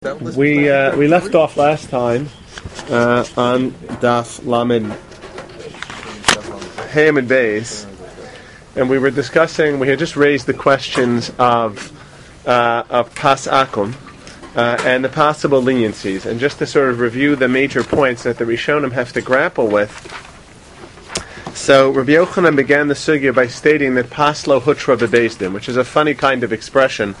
We left off last time on Daf Lamed Ham and Beis, and we were discussing. We had just raised the questions of Pas Akum and the possible leniencies, and just to sort of review the major points that the Rishonim have to grapple with. So Rabbi Yochanan began the sugya by stating that Pas lo hutra bebeis din, which is a funny kind of expression.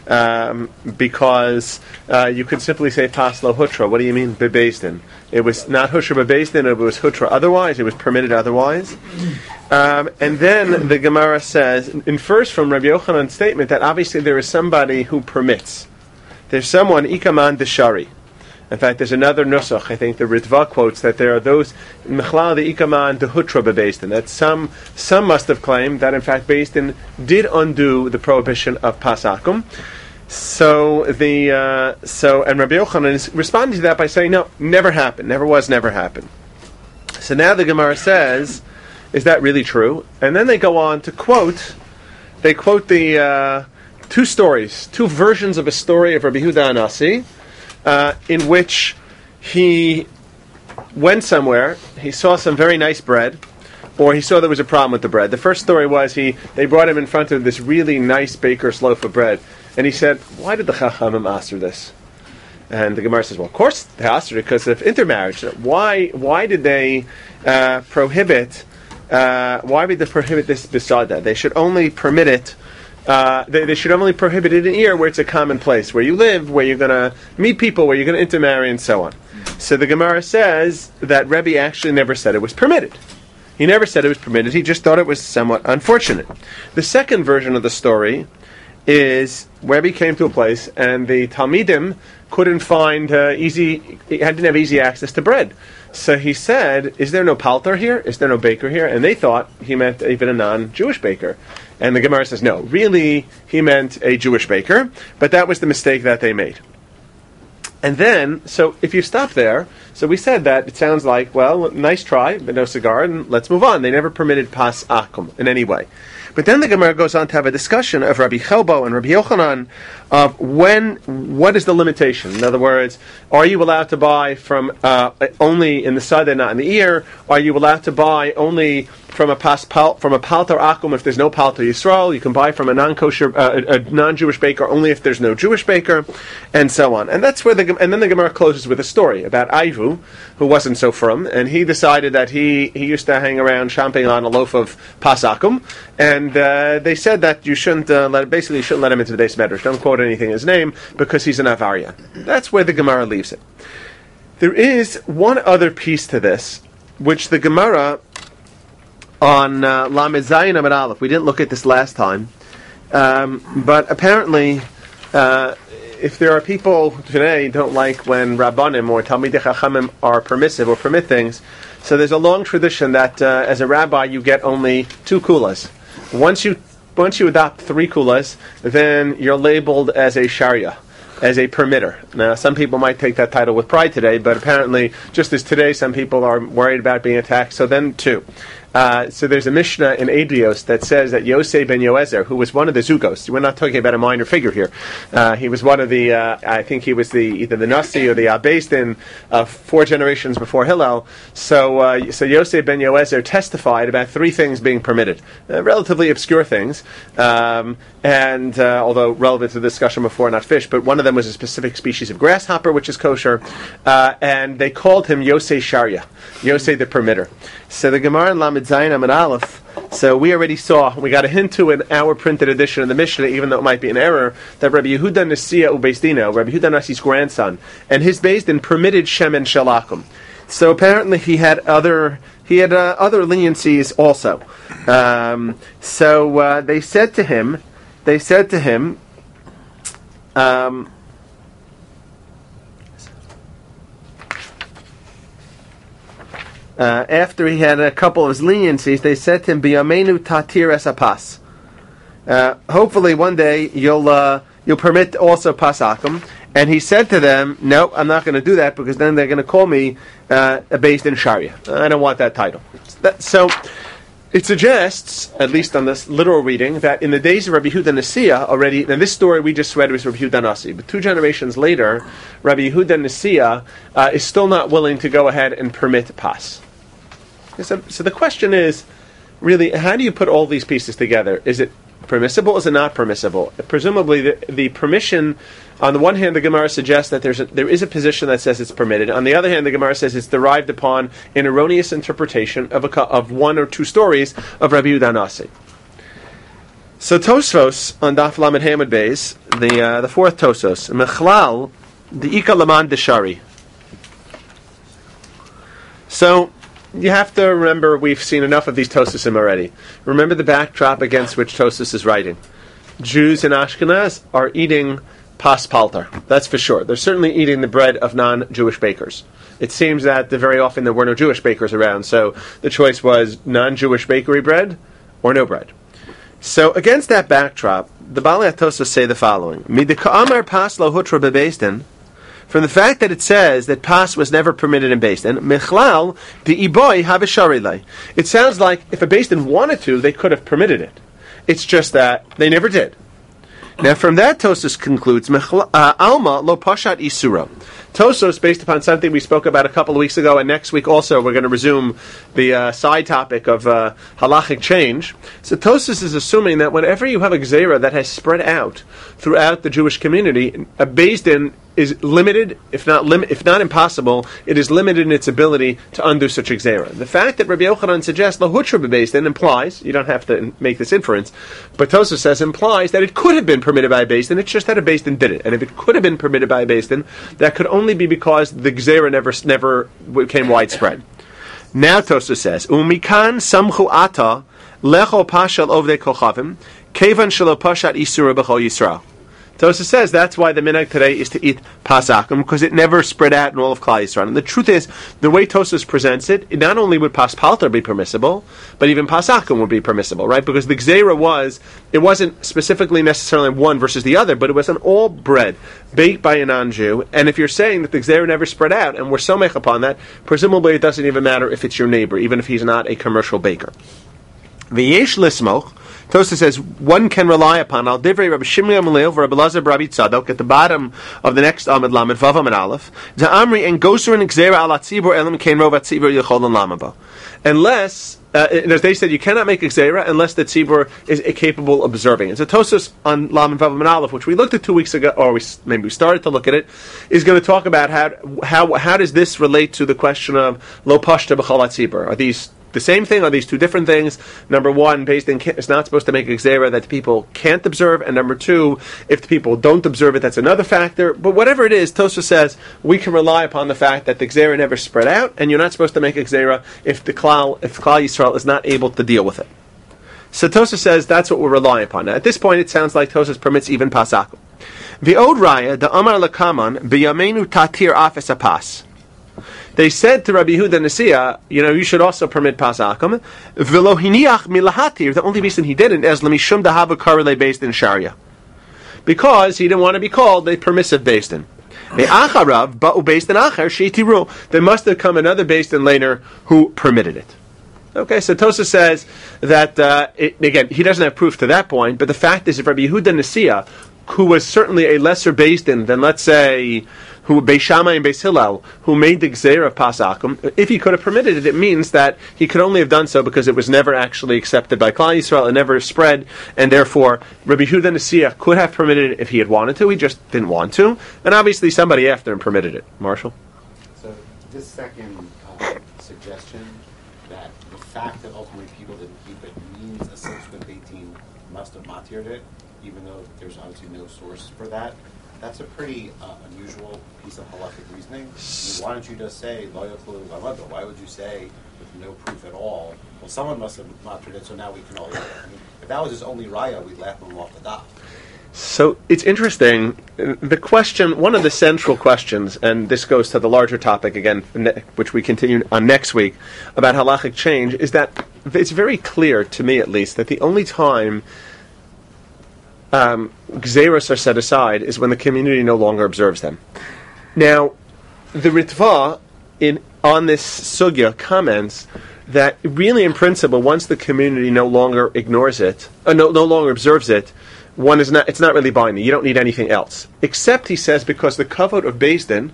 Because you could simply say Pas lo hutra. What do you mean bebeis din? It was not hutra bebeis din, it was hutra otherwise, it was permitted otherwise. And then the Gemara infers from Rabbi Yochanan's statement that obviously there is somebody who permits. There's someone, ikaman deshari. In fact, there's another nusach, I think the Ritva quotes, that there are those, Mechlal the ikaman de hutra bebeis din, that some must have claimed that in fact beis din did undo the prohibition of Pas Akum. So and Rabbi Yochanan is responding to that by saying, no, never happened, never was, never happened. So now the Gemara says, is that really true? And then they go on to quote the two versions of a story of Rabbi Yehuda Anasi, in which he went somewhere, he saw some very nice bread, or he saw there was a problem with the bread. The first story was they brought him in front of this really nice baker's loaf of bread, and he said, why did the Chachamim aster this? And the Gemara says, well, of course they astered it because of intermarriage. Why did they prohibit this besada? They should only permit it. They should only prohibit it in here where it's a common place, where you live, where you're going to meet people, where you're going to intermarry, and so on. So the Gemara says that Rebbe actually never said it was permitted. He never said it was permitted. He just thought it was somewhat unfortunate. The second version of the story is Rebbe came to a place and the Talmidim couldn't find didn't have easy access to bread. So he said, is there no palter here? Is there no baker here? And they thought he meant even a non-Jewish baker. And the Gemara says, no, really, he meant a Jewish baker, but that was the mistake that they made. And then, so if you stop there, so we said that it sounds like, well, nice try, but no cigar, and let's move on. They never permitted Pas Akum in any way. But then the Gemara goes on to have a discussion of Rabbi Chelbo and Rabbi Yochanan of what is the limitation? In other words, are you allowed to buy from only in the side and not in the ear? Are you allowed to buy only from a palter akum if there's no palter Yisrael? You can buy from a non-kosher, a non-Jewish baker only if there's no Jewish baker, and so on. And that's where and then the Gemara closes with a story about Aivu, who wasn't so firm, and he decided that he used to hang around chomping on a loaf of Pas Akum, and they said that you shouldn't let him into the base medrash. Don't quote anything in his name because he's an Avarian. That's where the Gemara leaves it. There is one other piece to this, which the Gemara on Lamed Zayin Amud Aleph. We didn't look at this last time, but apparently, if there are people today who don't like when Rabbanim or Talmidei Chachamim are permissive or permit things, so there's a long tradition that as a rabbi you get only 2 kulas. Once you adopt 3 kulas, then you're labeled as a sharia, as a permitter. Now, some people might take that title with pride today, but apparently, just as today, some people are worried about being attacked, so then 2. So there's a Mishnah in Adrios that says that Yosei ben Yoezer, who was one of the Zugos, we're not talking about a minor figure here, he was one of the, I think he was either the Nasi or the Beis Din 4 generations before Hillel. So Yosei ben Yoezer testified about 3 things being permitted, relatively obscure things, and although relevant to the discussion before, not fish, but one of them was a specific species of grasshopper, which is kosher, and they called him Yosei Sharia, Yosei the permitter. So the Gemara in Lamed Zayin Amud Aleph, so we already saw, we got a hint to in our printed edition of the Mishnah, even though it might be an error, that Rabbi Yehuda Nesia uBeis Dino, Rabbi Yehuda Nasi's grandson, and his Beis Din permitted Shemen Shalakum. So apparently he had other leniencies also. So they said to him, after he had a couple of his leniencies, they said to him, "Biyamenu tatir es apas." Hopefully, one day you'll permit also Pas Akum. And he said to them, "No, I'm not going to do that because then they're going to call me a Beis Din Sharia. I don't want that title." So It suggests, at least on this literal reading, that in the days of Rabbi Yehuda Nasiya already, and this story we just read was Rabbi Yehuda Nasi, but 2 generations later, Rabbi Yehuda Nasiya is still not willing to go ahead and permit pas. So the question is, really, how do you put all these pieces together? Is it permissible? Is it not permissible? Presumably, the permission, on the one hand, the Gemara suggests that there is a position that says it's permitted. On the other hand, the Gemara says it's derived upon an erroneous interpretation of 1 or 2 stories of Rabbi Yehuda Nasi. So Tosfos on Daf Lamed Hamad Beis, the 4th Tosfos, Mechlal De'ika Laman Deshari. So you have to remember, we've seen enough of these Tososim already. Remember the backdrop against which Tosos is writing. Jews in Ashkenaz are eating pas paltar. That's for sure. They're certainly eating the bread of non-Jewish bakers. It seems that very often there were no Jewish bakers around, so the choice was non-Jewish bakery bread or no bread. So against that backdrop, the Baalei Tosos say the following: Midika'amar pas lo hutra bebeis din. From the fact that it says that pas was never permitted in Beis Din, Mechlal the iboy have a sharilay. It sounds like if a Beis Din wanted to, they could have permitted it. It's just that they never did. Now, from that, Tosos concludes, Alma lo pashat isura. Tosos, based upon something we spoke about a couple of weeks ago, and next week also we're going to resume the side topic of halachic change. So Tosos is assuming that whenever you have a gzeira that has spread out throughout the Jewish community, a Beis Din is limited, if not impossible, it is limited in its ability to undo such a gzeira. The fact that Rabbi Yochanan suggests lahutra bebeis din implies, you don't have to make this inference, but Tosfos says implies that it could have been permitted by a Beis Din, it's just that a Beis Din did it. And if it could have been permitted by a Beis Din, that could only be because the gzeira never became widespread. Now Tosfos says, Umikan samchu ata lecho pashal ovdei kochavim kevan shelo pashat isura b'chol Yisrael. Tosfos says that's why the minhag today is to eat pasakum, because it never spread out in all of Klal Yisrael. And the truth is, the way Tosfos presents it, not only would pas paltar be permissible, but even pasakum would be permissible, right? Because the gzeira it wasn't specifically necessarily one versus the other, but it was on all bread baked by a non-Jew. And if you're saying that the gzeira never spread out, and we're somech upon that, presumably it doesn't even matter if it's your neighbor, even if he's not a commercial baker. V'yesh lismoch. Tosfos says one can rely upon al divrei Rabbi Shimon Gamliel for Rabbi Lazar Rabbi Tzadok at the bottom of the next Amud Lamed Vav Amud Aleph. Za'amri and gosurin gzeira al atzibur elam kein rov atzibur yichol lamaba. Unless, as they said, you cannot make a gzeira unless the tzibur is capable of observing. And so Tosfos on Lamed Vav Amud Aleph, which we looked at 2 weeks ago, or maybe we started to look at it, is going to talk about how does this relate to the question of lo pashta b'chol atzibur. Are these the same thing? Are these two different things? Number one, Beis Din is not supposed to make a gzeira that the people can't observe, and number two, if the people don't observe it, that's another factor. But whatever it is, Tosfos says we can rely upon the fact that the gzeira never spread out, and you're not supposed to make a gzeira if Klal Yisrael is not able to deal with it. So Tosfos says that's what we're relying upon. Now, at this point, it sounds like Tosfos permits even pasakum. The od raya, the amar lekaman b'yameinu tatir afes apas. They said to Rabbi Yehuda Nasiya, you should also permit pasakum. V'lo hiniach milahatir. The only reason he didn't is lemishum dahava karele Beis Din sharia, because he didn't want to be called a permissive Beis Din. Me'acharav ba'u Beis Din acher sheitiru. There must have come another Beis Din later who permitted it. Okay, so Tosfos says that again he doesn't have proof to that point, but the fact is, if Rabbi Yehuda Nasiya, who was certainly a lesser Beis Din than, let's say, who Beis Shammai and Beis Hillel, who made the gzeira of pasakum, if he could have permitted it, it means that he could only have done so because it was never actually accepted by Klal Yisrael and never spread, and therefore Rabbi Yehuda Nasiya could have permitted it if he had wanted to. He just didn't want to, and obviously somebody after him permitted it. Marshall? So this second suggestion that the fact that ultimately people didn't keep it means a subsequent 18 must have matired it, even though there's obviously no source for that. That's a pretty unusual piece of halachic reasoning. Why don't you just say lo yachlu v'amado? Why would you say with no proof at all? Well, someone must have matired it, so now we can all. If that was his only raya, we'd laugh him off the daf. So it's interesting. The question, one of the central questions, and this goes to the larger topic again, which we continue on next week, about halachic change, is that it's very clear, to me at least, that the only time gzeros are set aside is when the community no longer observes them. Now, the Ritva on this sugya comments that really, in principle, once the community no longer ignores it, no longer observes it, it's not really binding. You don't need anything else. Except, he says, because the kavod of Beis Din,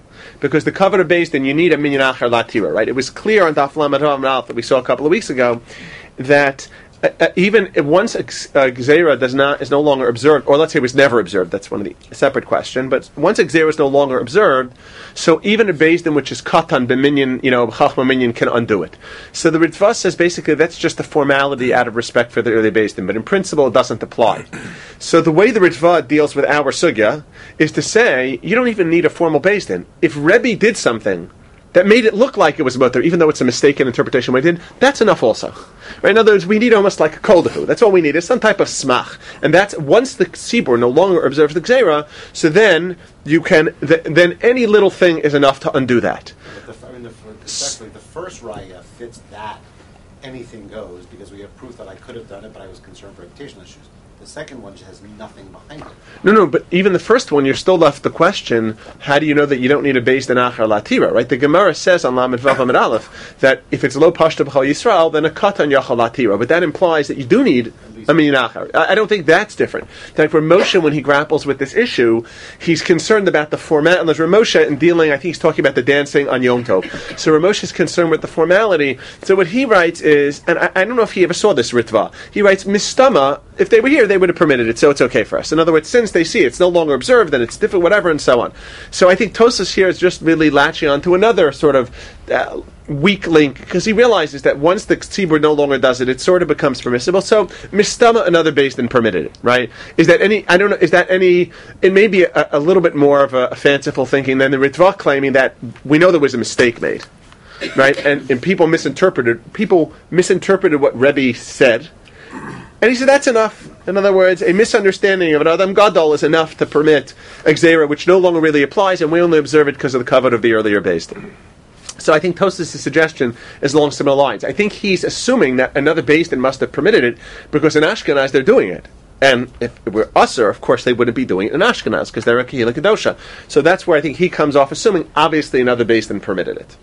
you need a minyan acher latira, right? It was clear on Daf Lamed Vav that we saw a couple of weeks ago that even once a gzeira is no longer observed, or let's say it was never observed, that's one of the separate question, but once a gzeira is no longer observed, so even a Beis Din which is katan b'minyan, chachma minyan can undo it. So the Ritva says basically that's just a formality out of respect for the early Beis Din, but in principle it doesn't apply. So the way the Ritva deals with our sugya is to say you don't even need a formal Beis Din. If Rebbe did something that made it look like it was mutter, even though it's a mistaken interpretation what he did, that's enough also. Right? In other words, we need almost like a koldahu. That's all we need, is some type of smach. And that's, once the tzibur no longer observes the gzeira, so then you can, then any little thing is enough to undo that. Especially the first raya fits that anything goes, because we have proof that I could have done it, but I was concerned for reputational issues. The second one just has nothing behind it. No, but even the first one, you're still left the question, how do you know that you don't need a Beis Din acher latira, right? The Gemara says on Lamed Vav Amud Aleph that if it's lo pashta b'chol Yisrael, then a katan yachal latira, but that implies that you do need a minyan acher. I don't think that's different. In fact, for Moshe, when he grapples with this issue, he's concerned about the format, and there's Ramosha in dealing, I think he's talking about the dancing on Yom Tov. So Ramosha is concerned with the formality. So what he writes is, and I don't know if he ever saw this Ritva, he writes, Mistama, if they were here, they would have permitted it, so it's okay for us. In other words, since they see it's no longer observed, then it's different, whatever, and so on. So I think Tosas here is just really latching on to another sort of weak link, because he realizes that once the tzibur no longer does it, it sort of becomes permissible. So Mistama, another Beis Din permitted it, right? Is that any, I don't know, is that any, it may be a little bit more of a fanciful thinking than the Ritva claiming that we know there was a mistake made, right? And people misinterpreted what Rebbe said. And he said that's enough. In other words, a misunderstanding of an Adam Gadol is enough to permit a gzeira which no longer really applies, and we only observe it because of the kavod of the earlier Beis Din. So I think Tosas' suggestion is along similar lines. I think he's assuming that another Beis Din must have permitted it because in Ashkenaz they're doing it. And if it were Usser, of course they wouldn't be doing it in Ashkenaz because they're a Kehila Kedosha. So that's where I think he comes off assuming obviously another Beis Din permitted it.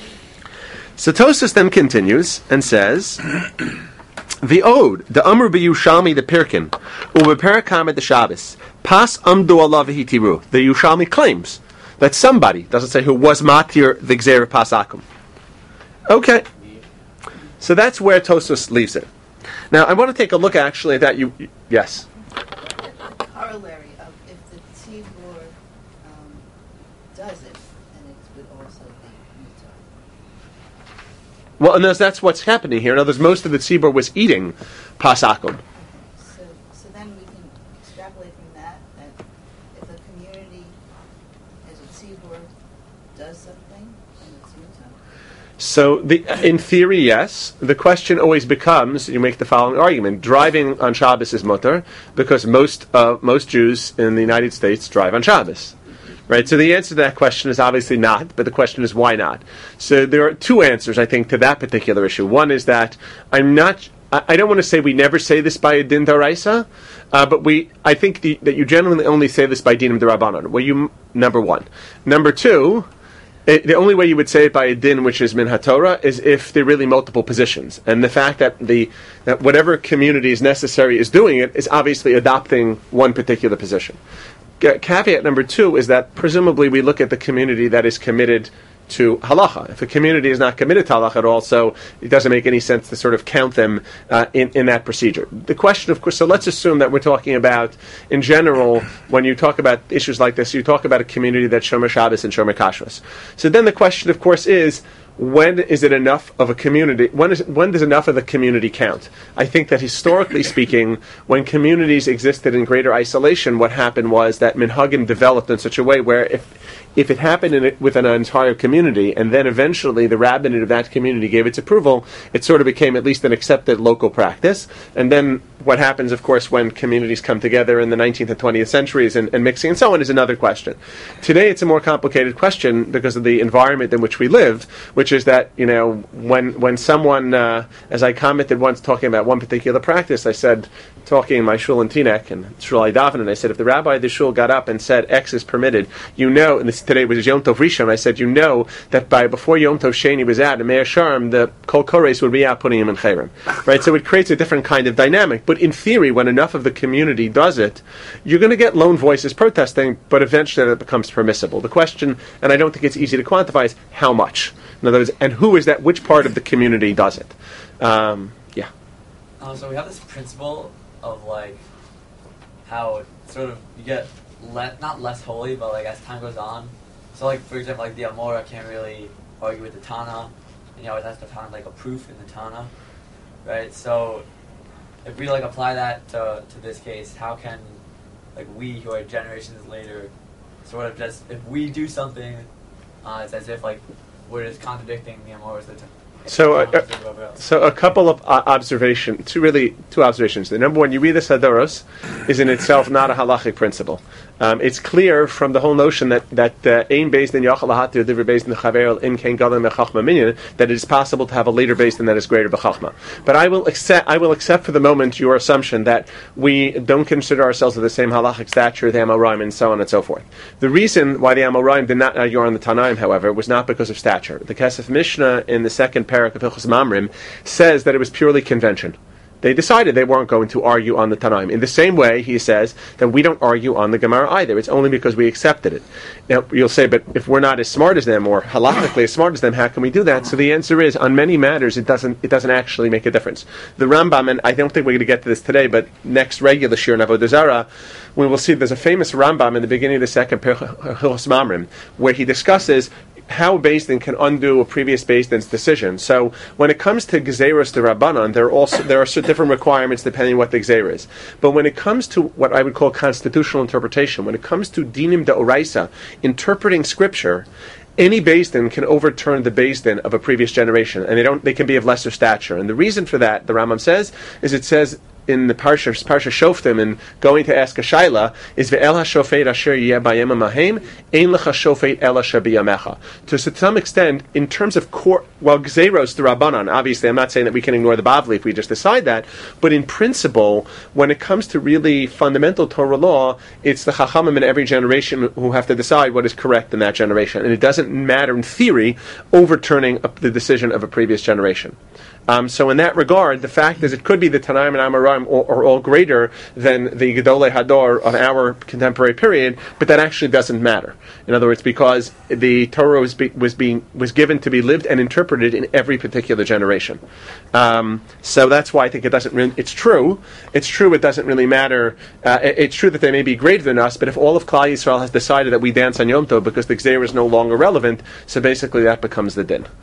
So Tosas then continues and says, the Ode, the Amr b'Yushalmi the Pirkin, u'beperakamet the Shabbos, pas amdu Allah v'hitiru. The Yushalmi claims that somebody, doesn't say who, was matir the Gzeira Pasakum. Okay. So that's where Tosfos leaves it. Now, I want to take a look actually at that. Yes? The corollary of if the tzibur does it, then it would also be mutar. Well, and that's what's happening here. In other words, most of the tzibur was eating Pasakum. So then we can extrapolate from that if a community as a tzibur does something, then it's mutar. So, in theory, yes. The question always becomes, you make the following argument. Driving on Shabbos is mutar, because most Jews in the United States drive on Shabbos. Right? So the answer to that question is obviously not, but the question is why not? So there are two answers, I think, to that particular issue. One is that I don't want to say we never say this by a din daraisa, but I think that you generally only say this by dinim derabanan. Number one. Number two, the only way you would say it by a din which is min haTorah is if there are really multiple positions, and the fact that that whatever community is necessary is doing it is obviously adopting one particular position. Caveat number two is that presumably we look at the community that is committed to halacha. If a community is not committed to halacha at all, so it doesn't make any sense to sort of count them in that procedure. The question, of course, so let's assume that we're talking about, in general, when you talk about issues like this, you talk about a community that's Shomer Shabbos and Shomer Kashrus. So then the question, of course, is, when is it enough of a community? When does enough of the community count? I think that historically speaking, when communities existed in greater isolation, what happened was that minhagim developed in such a way where if it happened with an entire community, and then eventually the rabbinate of that community gave its approval, it sort of became at least an accepted local practice. And then what happens, of course, when communities come together in the 19th and 20th centuries and mixing and so on is another question. Today it's a more complicated question because of the environment in which we live, which is that, when someone, as I commented once talking about one particular practice, I said, talking in my shul in Teaneck and shul I daven, and I said, if the rabbi of the shul got up and said X is permitted, and today was Yom Tov Rishon, I said, that before Yom Tov Sheni was out in Meir Sharm, the Kol Kores would be out putting him in Chayrim. Right? So it creates a different kind of dynamic. But in theory, when enough of the community does it, you're going to get lone voices protesting, but eventually it becomes permissible. The question, and I don't think it's easy to quantify, is how much. In other words, and who is that, which part of the community does it? So we have this principle of how sort of you get not less holy, but as time goes on. So for example, the Amora can't really argue with the Tana, and you always have to find a proof in the Tana, right? So if we apply that to this case, how can we who are generations later sort of just, if we do something, it's as if we're just contradicting the Amoras. So a couple of observations, two observations. The number one, you read the Sadoros, is in itself not a halachic principle. It's clear from the whole notion that ein beis din yachal lahatir divrei beis din chaver im kein gadol mechachma minyan, that it is possible to have a later beis din that is greater b'chachma. But I will accept for the moment your assumption that we don't consider ourselves of the same halachic stature, the Amoraim, and so on and so forth. The reason why the Amoraim did not argue on the Tanaim, however, was not because of stature. The Kesef Mishnah in the second parak of Hilchos Mamrim says that it was purely convention. They decided they weren't going to argue on the Tanaim. In the same way, he says that we don't argue on the Gemara either. It's only because we accepted it. Now, you'll say, but if we're not as smart as them, or halachically as smart as them, how can we do that? So the answer is, on many matters, it doesn't actually make a difference. The Rambam, and I don't think we're going to get to this today, but next regular Shir in Avodah Zarah, we will see there's a famous Rambam in the beginning of the second Hilchos Mamrim, where he discusses how Beis Din can undo a previous Beis Din's decision. So when it comes to Gezeros de Rabbanan, there are different requirements depending on what the Gezer is. But when it comes to what I would call constitutional interpretation, when it comes to Dinim de Oraisa, interpreting Scripture, any Beis Din can overturn the Beis Din of a previous generation, and they can be of lesser stature. And the reason for that, the Rambam says, is it says in the Parsha Shoftim, and going to ask a Shaila, is ve'el hashofet asher yeh bayem ha'mahem, ein lecha shofet el asher biyamecha. To some extent, in terms of Gzeros to Rabbanan, obviously I'm not saying that we can ignore the Bavli if we just decide that, but in principle, when it comes to really fundamental Torah law, it's the Chachamim in every generation who have to decide what is correct in that generation. And it doesn't matter, in theory, overturning the decision of a previous generation. So in that regard, the fact is it could be the Tanaim and Amoraim are all greater than the Gedolei Hador of our contemporary period, but that actually doesn't matter. In other words, because the Torah was given to be lived and interpreted in every particular generation. So that's why I think it doesn't really, it's true, it doesn't really matter. It's true that they may be greater than us, but if all of Klal Yisrael has decided that we dance on Yom Tov because the Gzeir is no longer relevant, so basically that becomes the din.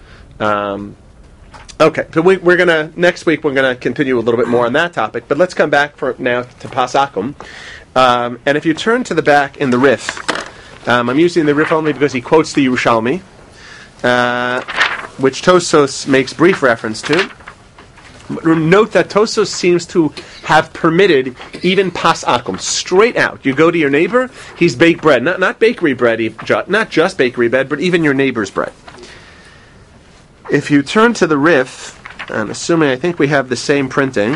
Okay, so next week we're gonna continue a little bit more on that topic, but let's come back for now to Pasakum. And if you turn to the back in the Rif, I'm using the Rif only because he quotes the Yerushalmi, which Tosos makes brief reference to. Note that Tosos seems to have permitted even Pasakum, straight out. You go to your neighbor, he's baked bread, not bakery bread, not just bakery bread, but even your neighbor's bread. If you turn to the Rif, and assuming I think we have the same printing,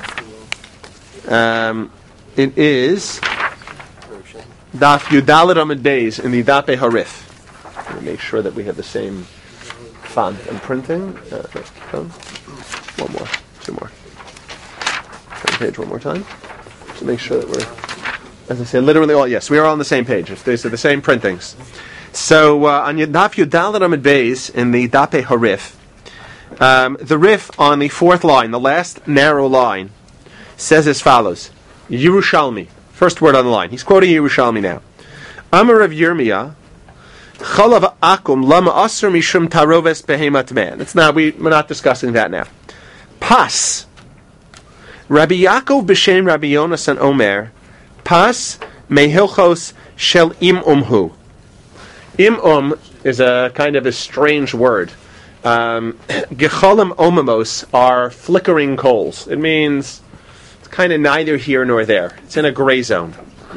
it is Daf Yudalet Amud Beis in the Dape Harif. Let me make sure that we have the same font and printing. One more, two more. Turn the page one more time to make sure that we're, as I say, literally all. Yes, we are all on the same page. These are the same printings. So on Daf Yudalet Amud Beis in the Dape Harif, the Rif on the fourth line, the last narrow line, says as follows: Yerushalmi, first word on the line. He's quoting Yerushalmi now. Amar Rav Yirmiyah, Chalav Akum Lama Asur Mishum Taroves Behemat Man. It's not. We're not discussing that now. Pas Rabbi Yaakov b'Shem Rabbi Yonasan Omer Pas Mehilchos Shel Imumhu. Imum is a kind of a strange word. Gecholim omamos are flickering coals. It means it's kind of neither here nor there. It's in a gray zone.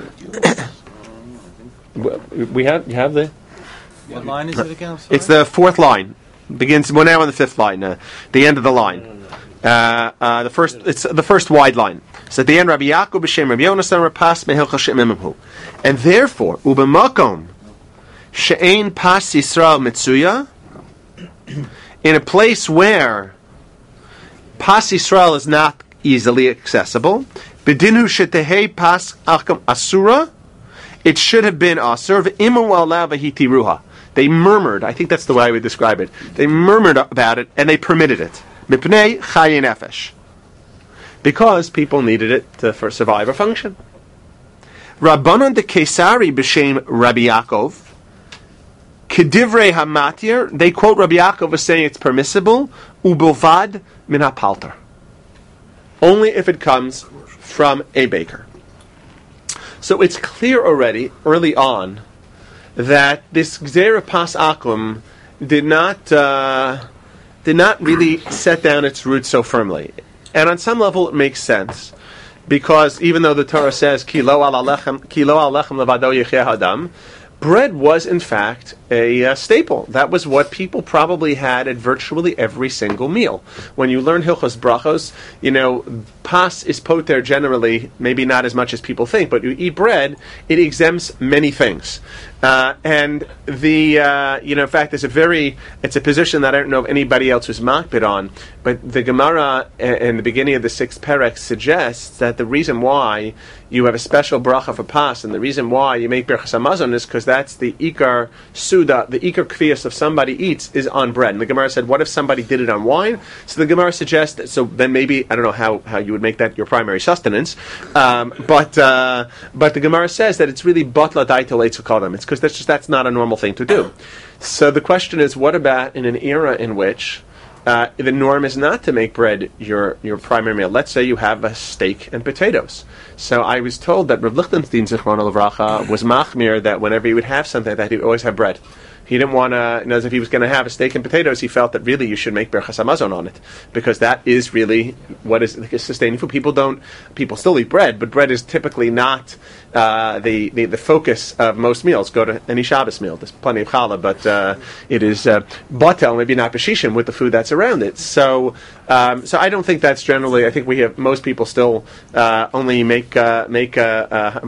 You have the. What line is it again? It's the fourth line. Begins. We're now on the fifth line. The end of the line. It's the first wide line. So at the end, Rabbi Yaakov b'shem Rabbi Yonasan Rapas mehilchos she'imimhu. And therefore, ubemakom she'ein pas Yisrael mitzuya, in a place where pas Yisrael is not easily accessible, b'dinu shetehei pas asura, it should have been asur v'imu alav v'hitiruha. They murmured. I think that's the way I would describe it. They murmured about it and they permitted it. Mipnei chayin nefesh. Because people needed it for survive or function. Rabbanon de Kesari b'shem Rabbi Yaakov. Kedivrei hamatir. They quote Rabbi Yaakov as saying it's permissible. Ubilvad min hapalter. Only if it comes from a baker. So it's clear already, early on, that this Gzeira Pas Akum did not really set down its roots so firmly. And on some level it makes sense, because even though the Torah says, Ki lo al lechem levado yecheh hadam, bread was in fact a staple. That was what people probably had at virtually every single meal. When you learn Hilchos Brachos, pas is poter generally, maybe not as much as people think, but you eat bread, it exempts many things. And in fact, it's a position that I don't know if anybody else was makbid on, but the Gemara in the beginning of the 6th perek suggests that the reason why you have a special bracha for pas, and the reason why you make Birchas Hamazon is because that's the ikar suda, the ikar kfiyas of somebody eats is on bread. And the Gemara said, what if somebody did it on wine? So the Gemara suggests that, so then maybe, I don't know how you would make that your primary sustenance, but the Gemara says that it's really batla daito leitzukodem. It's because that's not a normal thing to do. So the question is, what about in an era in which the norm is not to make bread your primary meal? Let's say you have a steak and potatoes. So I was told that Rav Lichtenstein Zichrono Livracha was machmir that whenever he would have something like that, he would always have bread. He didn't want to, if he was going to have a steak and potatoes, he felt that really you should make Berchas Hamazon on it, because that is really what is sustaining food. People still eat bread, but bread is typically not the focus of most meals. Go to any Shabbos meal. There's plenty of challah, but it is batel, maybe not b'shishim, with the food that's around it. So I don't think that's generally. I think most people still only make Berchas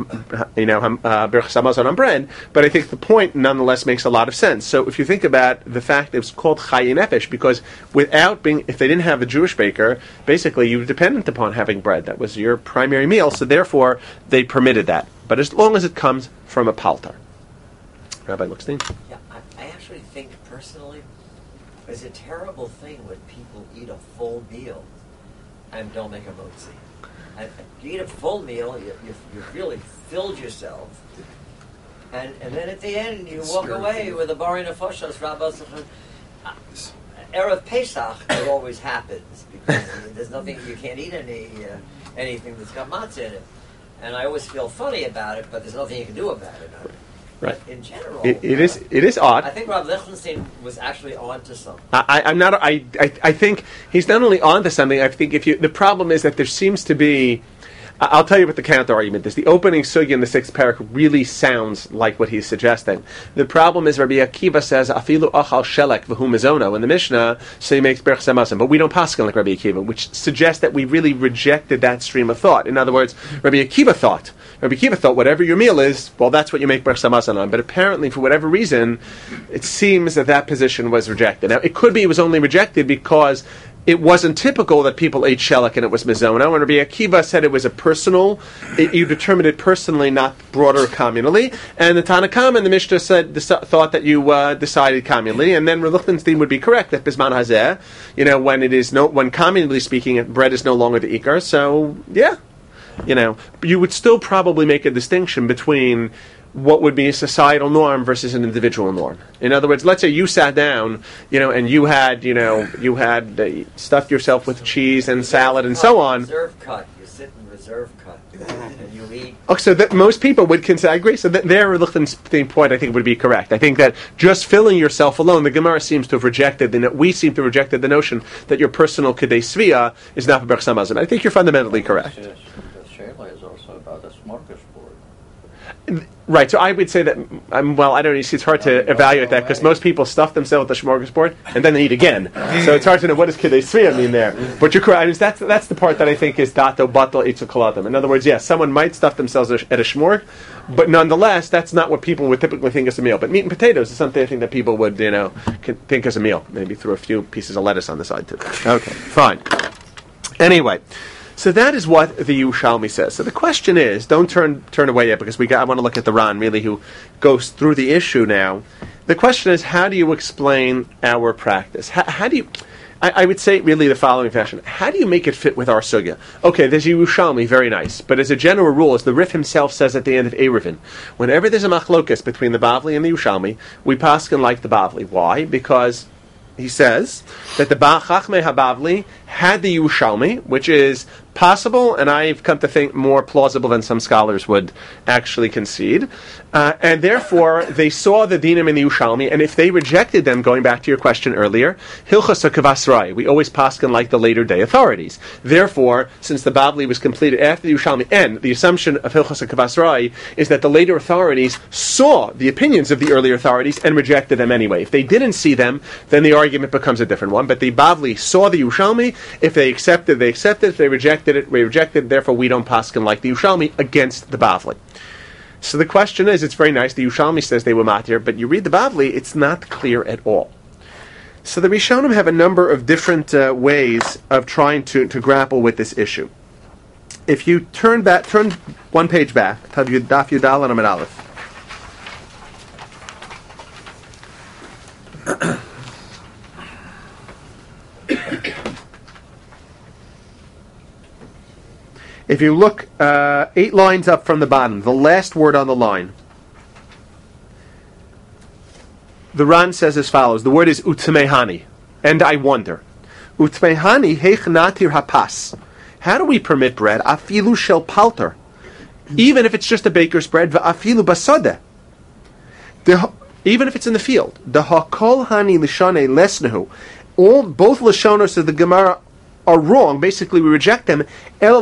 Hamazon on bread. But I think the point nonetheless makes a lot of sense. So if you think about the fact that it's called chayin nefesh, because if they didn't have a Jewish baker, basically you were dependent upon having bread. That was your primary meal. So therefore they permitted that. But as long as it comes from a paltar. Rabbi Lichtenstein? Yeah, I actually think personally it's a terrible thing when people eat a full meal and don't make a motzi. And you eat a full meal, you've really filled yourself, and then at the end you walk away with a bari nefashos. Erev Pesach, it always happens because there's nothing, you can't eat anything that's got matzah in it. And I always feel funny about it, but there's nothing you can do about it. Right. In general, it is odd. I think Rav Lichtenstein was actually onto something. I'm not. I think he's not only onto something. I think the problem is that there seems to be. I'll tell you what the counter argument is. The opening sugya in the 6th parak really sounds like what he's suggesting. The problem is Rabbi Akiva says afilu achal shelek v'hu mizono in the Mishnah, so he makes berach samazon, but we don't paskin like Rabbi Akiva, which suggests that we really rejected that stream of thought. In other words, Rabbi Akiva thought whatever your meal is, well, that's what you make berach samazon on. But apparently, for whatever reason, it seems that position was rejected. Now, it could be it was only rejected because it wasn't typical that people ate shelek and it was mizona. When Rabbi Akiva said it was a personal, you determined it personally, not broader communally. And the Tanakam and the Mishnah thought that you decided communally. And then Rav Lichtenstein would be correct that bisman hazeh, when communally speaking, bread is no longer the ikar. So yeah, you would still probably make a distinction between what would be a societal norm versus an individual norm. In other words, let's say you sat down, and you had stuffed yourself with cheese and salad and so on. Reserve cut. You sit in reserve cut, and you eat. Okay, so that most people would consider. I agree. So their Lichtenstein point, I think, would be correct. I think that just filling yourself alone, the Gemara seems to have rejected. We seem to have rejected the notion that your personal kedei svia is not for berach samazon. I think you're fundamentally correct. The shayla is also about a smorgasbord. Right, so I would say that, well, I don't know, you see, it's hard to evaluate that because most people stuff themselves with the smorgasbord and then they eat again. So it's hard to know what does Kidei Tzriya mean there. But you're correct. I mean, that's the part that I think is dato batal itzu koladim. In other words, yes, someone might stuff themselves at a shmorg, but nonetheless, that's not what people would typically think as a meal. But meat and potatoes is something I think that people would, think as a meal. Maybe throw a few pieces of lettuce on the side too. Okay, fine. Anyway. So that is what the Yerushalmi says. So the question is, don't turn away yet because I want to look at the Ran really who goes through the issue now. The question is, how do you explain our practice? How do you? I would say really the following fashion. How do you make it fit with our sugya? Okay, there's Yerushalmi, very nice. But as a general rule, as the Rif himself says at the end of Eruvin, whenever there's a machlokas between the Bavli and the Yerushalmi, we paskin like the Bavli. Why? Because he says that the Ba Chachmei HaBavli had the Yerushalmi, which is possible, and I've come to think more plausible than some scholars would actually concede. And therefore, they saw the dinim in the Yerushalmi, and if they rejected them, going back to your question earlier, Hilchas HaKavasrai, we always paskin like the later day authorities. Therefore, since the Bavli was completed after the Yerushalmi, and the assumption of Hilchas HaKavasrai is that the later authorities saw the opinions of the earlier authorities and rejected them anyway. If they didn't see them, then the argument becomes a different one. But the Bavli saw the Yerushalmi. If they accepted, they accepted. If they rejected it, we rejected. Therefore, we don't paskin like the Yerushalmi against the Bavli. So the question is, it's very nice. The Yerushalmi says they were matir, but you read the Bavli, it's not clear at all. So the Rishonim have a number of different ways of trying to grapple with this issue. If you turn one page back, Daf Yudal and Amid Aleph. If you look 8 lines up from the bottom, the last word on the line, the Ran says as follows. The word is utmehani, and I wonder. Utmehani heich natir hapas. How do we permit bread? Afilu shel palter. Even if it's just a baker's bread, va'afilu basodeh. Even if it's in the field. The hakol hani lishane lesnehu. Both lashonos of the Gemara are wrong. Basically, we reject them. It's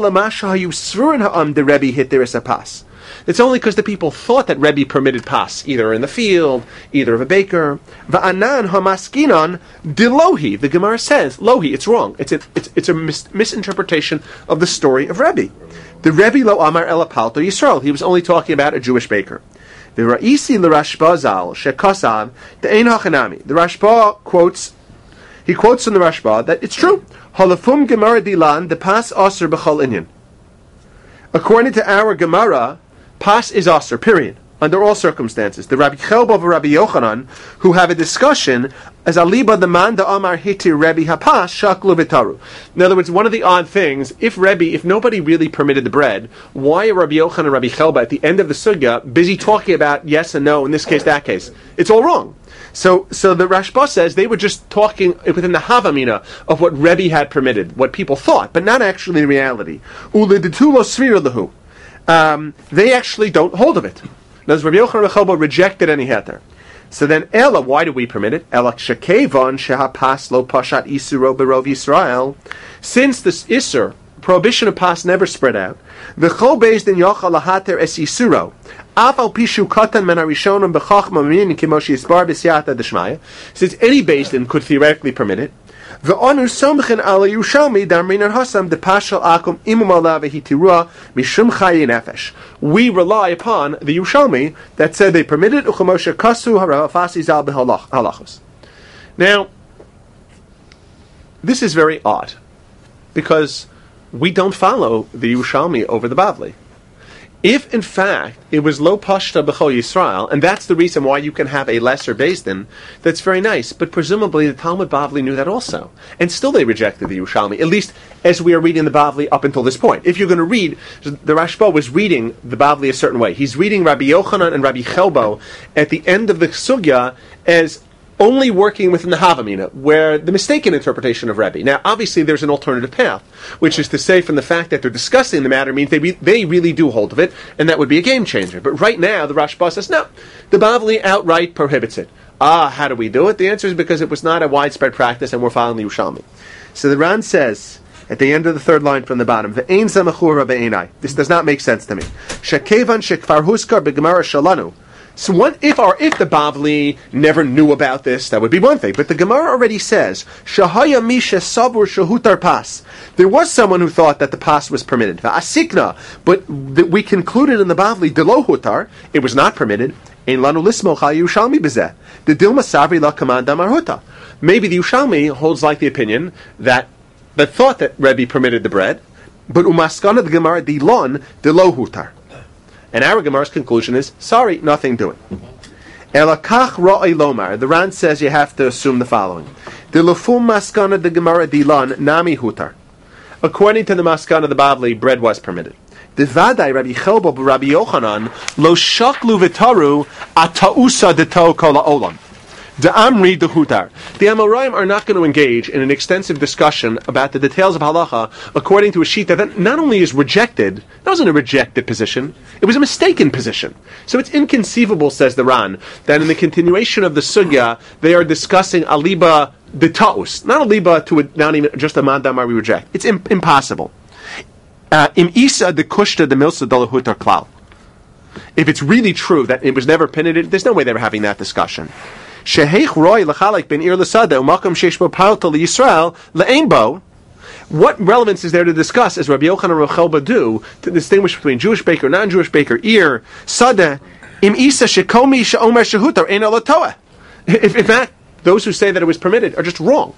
only because the people thought that Rebbe permitted pas, either in the field, either of a baker. Va'anan hamaskinon dilohi. The Gemara says lohi. It's wrong. It's a misinterpretation of the story of Rebbe. The Rebbe lo amar elapalto Yisrael. He was only talking about a Jewish baker. The Ra'isi l'Rashba zal shekasav the ein hachanami. The Rashba quotes. He quotes from the Rashba that it's true. Halafum Gemara dilan the pas aser b'chol inyan. According to our Gemara, pas is aser. Period. Under all circumstances. The Rabbi Chelba and Rabbi Yochanan, who have a discussion as aliba the man da amar hitir Rebbe hapas shaklu v'taru. In other words, one of the odd things, if nobody really permitted the bread, why are Rabbi Yochanan and Rabbi Chelba at the end of the sugya busy talking about yes and no, in this case, that case? It's all wrong. So the Rashba says they were just talking within the Havamina of what Rebbe had permitted, what people thought, but not actually the reality. They actually don't hold of it. Now, Rabbi Yochanan and Rabbi Chelba rejected any heter. So then, Ella, why do we permit it? Ella shekevon shehapas lo pashat isuro berov Yisrael. Since this isur, prohibition of pas never spread out, the chol beis din yochal lahater es isuro. Since any Beis Din could theoretically permit it, we rely upon the Yerushalmi that said they permitted it. Now, this is very odd, because we don't follow the Yerushalmi over the Bavli. If, in fact, it was lo pashta b'chol Yisrael, and that's the reason why you can have a lesser Beis Din, that's very nice. But presumably the Talmud Bavli knew that also. And still they rejected the Yerushalmi, at least as we are reading the Bavli up until this point. If you're going to read, the Rashba was reading the Bavli a certain way. He's reading Rabbi Yochanan and Rabbi Chelba at the end of the Sugya as only working within the Havamina, where the mistaken interpretation of Rebbe. Now, obviously, there's an alternative path, which is to say, from the fact that they're discussing the matter, means they really do hold of it, and that would be a game changer. But right now, the Rashba says, no, the Bavli outright prohibits it. How do we do it? The answer is because it was not a widespread practice, and we're following the Yerushalmi. So the Ran says, At the end of the third line from the bottom, Ve'ein zamachura be'enai. This does not make sense to me. Shekevan shekvar huskar be'gemara shalanu. So if the Bavli never knew about this, that would be one thing. But the Gemara already says, Shahaya misha sabur shahutar pas. There was someone who thought that the pas was permitted. Va'asikna. But we concluded in the Bavli, Delo hutar, it was not permitted. Ein lanu lismoch al Yerushalmi bezeh. The Dilma Sabri la Kamanda Marhuta. Maybe the Yerushalmi holds like the opinion that thought that Rebbe permitted the bread, but umaskana the Gemara dilon Delo hutar. And our Gemara's conclusion is, sorry, nothing doing. Elakach ra'ay lomar. The Ran says you have to assume the following. The lefum maskana the Gemara dilan nami hutar. According to the maskana of the Bavli, bread was permitted. The Vadai Rabbi Chelbo Rabbi Yochanan lo shaklu v'taru atausa deto kol ha'olam. The Amri de Hutar. The Amoraim are not going to engage in an extensive discussion about the details of halacha according to a shita that not only is rejected, that wasn't a rejected position, it was a mistaken position. So it's inconceivable, says the Ran, that in the continuation of the sugya, they are discussing aliba de taus, not aliba to not even just a mandamar we reject. It's impossible. Im isa de kushta de milsa dol hutar klal. If it's really true that it was never permitted, there's no way they were having that discussion. Sheheich roy lechalek ben ir l'sada u'makom sheish bo palta liYisrael le'einbo. What relevance is there to discuss, as Rabbi Yochanan and Rochelba do, to distinguish between Jewish baker, non-Jewish baker, ir, sada, im isa shekomi she'omer shehutar ein alatoah. In fact, those who say that it was permitted are just wrong.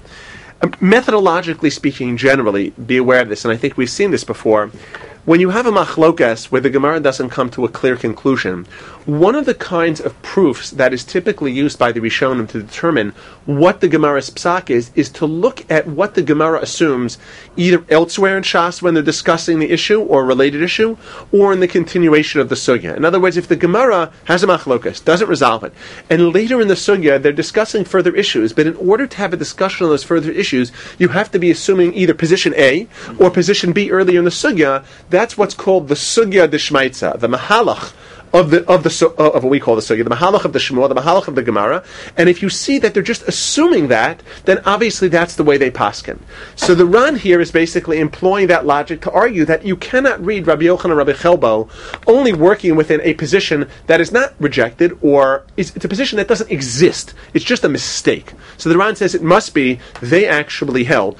Methodologically speaking, generally, be aware of this, and I think we've seen this before. When you have a machlokas where the Gemara doesn't come to a clear conclusion, one of the kinds of proofs that is typically used by the Rishonim to determine what the Gemara's psak is to look at what the Gemara assumes either elsewhere in Shas when they're discussing the issue or a related issue, or in the continuation of the sugya. In other words, if the Gemara has a machlokas, doesn't resolve it, and later in the sugya they're discussing further issues, but in order to have a discussion on those further issues, you have to be assuming either position A or position B earlier in the sugya. That's what's called the sugya d'shmaitza, the mahalach of what we call the sugya, the mahalach of the shmua, the mahalach of the Gemara. And if you see that they're just assuming that, then obviously that's the way they paskin. So the Ran here is basically employing that logic to argue that you cannot read Rabbi Yochanan and Rabbi Chelbo only working within a position that is not rejected, or it's a position that doesn't exist. It's just a mistake. So the Ran says it must be they actually held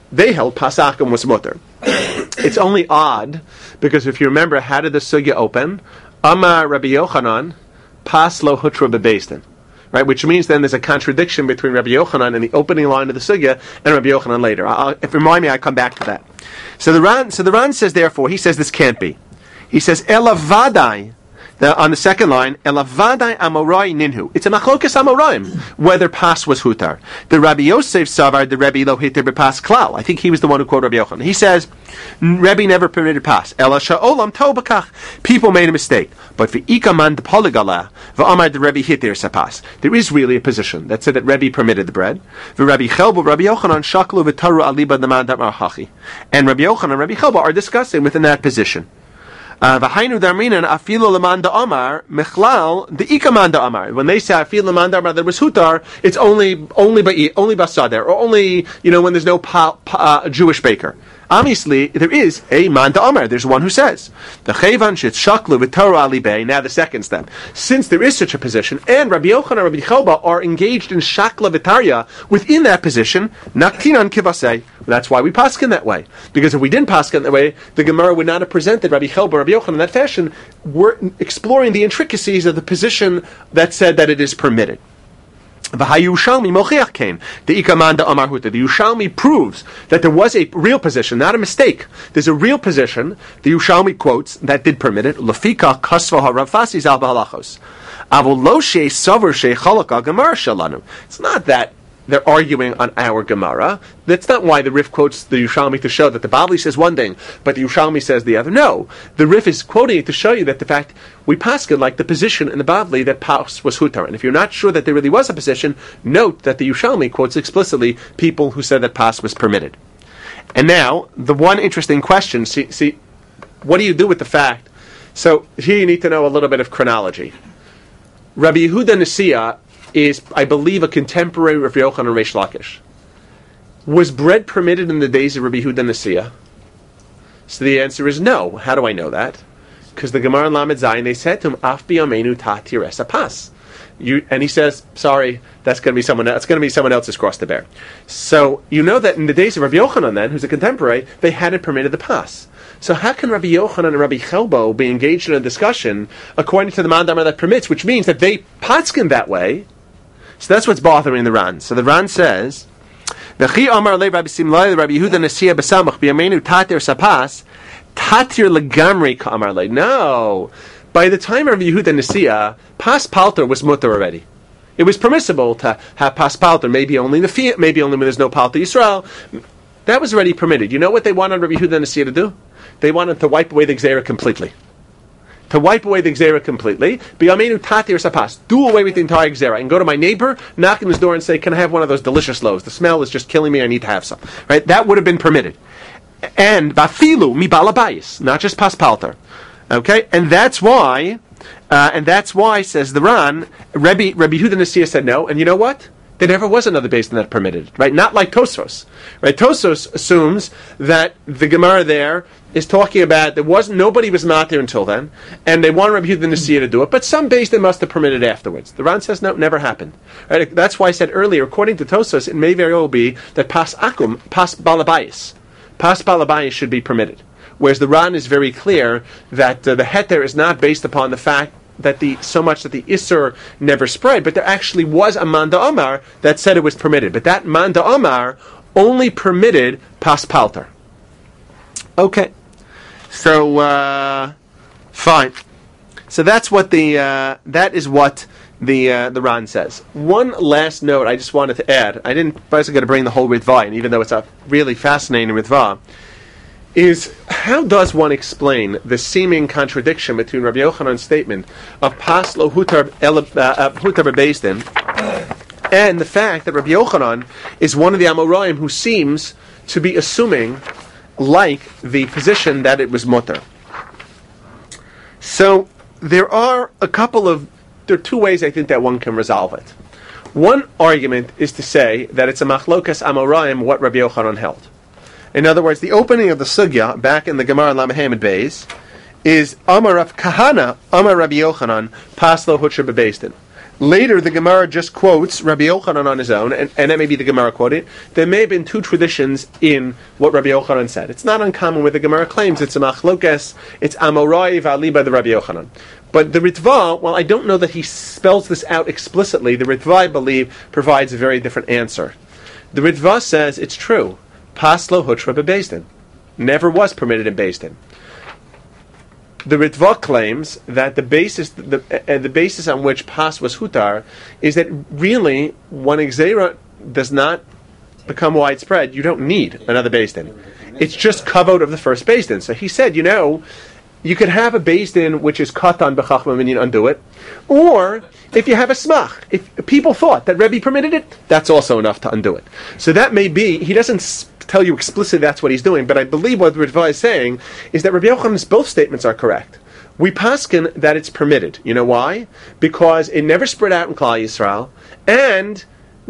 pasakim was mutter. It's only odd because if you remember, how did the sugya open? Amar Rabbi Yochanan, pas lo hutra bebeistin. Right, which means then there's a contradiction between Rabbi Yochanan in the opening line of the sugya and Rabbi Yochanan later. If you remind me, I come back to that. So the Ran says, therefore, he says this can't be. He says elavadai. Now, on the second line, elavadai amorai ninhu. It's a machlokas amoraim whether pas was hutar. The Rabbi Yosef savar the Rebbe lo hitir bepas klal. I think he was the one who quoted Rabbi Yochanan. He says Rebbe never permitted pas. Ela sha'olam tobakach. People made a mistake, but for ikaman de poligala va'amar the Rebbe hitir sapas. There is really a position that said that Rebbe permitted the bread. The Rabbi Chelbo, Rabbi Yochanan shaklu v'taru aliba demandat marhachi, and Rabbi Yochanan and Rabbi Chelbo are discussing within that position. V'hainu darminan afilu leman da'amar mechlal de'ikaman da'amar. When they say afilu leman da'amar that was hutar, it's only basader, or only when there's no Jewish baker. Obviously, there is a man da'amar. There's one who says the chayvan shit shaklu v'torah ali bay. Now the second step, since there is such a position, and Rabbi Yochanan and Rabbi Chelba are engaged in shakla v'tarya within that position, naktinan kivasei. That's why we paskin that way. Because if we didn't paskin that way, the Gemara would not have presented Rabbi Chelba, Rabbi Yochanan in that fashion. We're exploring the intricacies of the position that said that it is permitted. The Yushalmi proves that there was a real position, not a mistake. There's a real position. The Yushalmi quotes that did permit it. Lafika kasva haravasi zal b'halachos. Avoloshe savar she chalaka gemara shalanu. It's not that they're arguing on our Gemara. That's not why the Rif quotes the Yushalmi to show that the Bavli says one thing, but the Yushalmi says the other. No, the Rif is quoting it to show you that the fact we paskin like the position in the Bavli that pas was hutar. And if you're not sure that there really was a position, note that the Yushalmi quotes explicitly people who said that pas was permitted. And now, the one interesting question, see, what do you do with the fact? So here you need to know a little bit of chronology. Rabbi Yehuda Nesiya is, I believe, a contemporary of Yochanan and Reish Lakish. Was bread permitted in the days of Rabbi Yehuda Nasiya? So the answer is no. How do I know that? Because the Gemara in Lamed Zayin, they said to him, Af b'yameinu tatir es hapas. And he says, sorry, that's going to be someone else. It's going to be someone else's cross to bear. So you know that in the days of Rabbi Yochanan, then, who's a contemporary, they hadn't permitted the pas. So how can Rabbi Yochanan and Rabbi Chelbo be engaged in a discussion according to the mandamar that permits, which means that they patskin that way? So that's what's bothering the Ran. So the Ran says, "V'chi amar le Rabbi Simlai Rabbi Yehuda Nasiya b'samach b'yameinu tatir sapas tatir legamri ka'amar le." No. By the time of Yehuda Nasiya, pas palter was mutter already. It was permissible to have pas palter, maybe only in the fiat, maybe only when there's no palter Yisrael. That was already permitted. You know what they wanted Rabbi Yehuda Nasiya to do? They wanted to wipe away the Gzeira completely. To wipe away the Gzeira completely. B'yameinu tatir sapas. Do away with the entire Gzeira. And go to my neighbor, knock on his door and say, can I have one of those delicious loaves? The smell is just killing me, I need to have some. Right? That would have been permitted. And bafilu mi balabayis, not just pas palter. Okay, and that's why, says the Ran, Rabbi Yehuda Nasiya said no, and you know what? There never was another basin that permitted, right? Not like Tosfos, right? Tosfos assumes that the Gemara there is talking about nobody was not there until then, and they wanted Rabbi Yehuda Nasiya to do it, but some basin must have permitted afterwards. The Ran says no, never happened. Right? That's why I said earlier, according to Tosfos, it may very well be that pas balabayis should be permitted. Whereas the Ran is very clear that the heter is not based upon the fact that so much that the Isser never spread, but there actually was a Manda Omar that said it was permitted. But that Manda Omar only permitted pas palter. Okay, so fine. So that's what that is what the Ran says. One last note I just wanted to add. I wasn't going to bring the whole Ritva, and even though it's a really fascinating Ritva, is how does one explain the seeming contradiction between Rabbi Yochanan's statement of pas lo hutar bebezdin and the fact that Rabbi Yochanan is one of the Amoraim who seems to be assuming like the position that it was mutter. So there are two ways I think that one can resolve it. One argument is to say that it's a machlokas Amoraim what Rabbi Yochanan held. In other words, the opening of the sugya back in the Gemara Lamed Beis is Amar Rav Kahana, Amar Rabbi Yochanan, Paslo Hutra Bebeistin. Later, the Gemara just quotes Rabbi Yochanan on his own, and that may be the Gemara quoting. There may have been two traditions in what Rabbi Yochanan said. It's not uncommon where the Gemara claims it's a machlokas, it's Amorai V'ali by the Rabbi Yochanan. But the Ritva, well, I don't know that he spells this out explicitly. The Ritva, I believe, provides a very different answer. The Ritva says it's true. Paslo hutra bebezdin. Never was permitted in Beis Din. The Ritva claims that the basis on which pas was hutar is that really when Gzeira does not become widespread, you don't need another Beis Din. It's just kavod of the first Beis Din. So he said, you could have a Beis Din which is katan b'chachma and you undo it, or if you have a smach, if people thought that Rebbe permitted it, that's also enough to undo it. So that may be, he doesn't tell you explicitly that's what he's doing, but I believe what the Ritva is saying is that Rabbi Yochanan's both statements are correct. We paskin that it's permitted. You know why? Because it never spread out in Klal Yisrael, and